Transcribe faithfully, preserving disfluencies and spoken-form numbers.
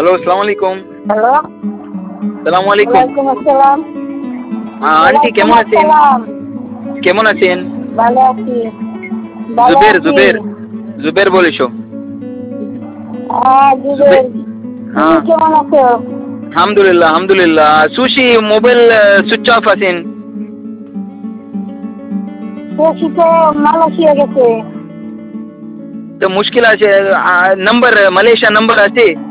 Hello, আসসালামু আলাইকুম। Hello. সালামু আলাইকুম। ওয়ালাইকুম আসসালাম। হ্যাঁ, আন্টি ওয়ালাইকুম কেমন আছেন? আসসালাম। কেমন আছেন? ভালো আছি। ভালো জুবের, আছি। জুবের, জুবের বলিস। হ্যাঁ, জুবে জুবের। তুমি হ্যাঁ, কেমন আছো? আলহামদুলিল্লাহ, আলহামদুলিল্লাহ। সুশি মোবাইল সুইচ অফ আছেন। শশী তো মালয়েশিয়া গেছে। তো মুশকিল আছে। নাম্বার মালয়েশিয়া নাম্বার আছে?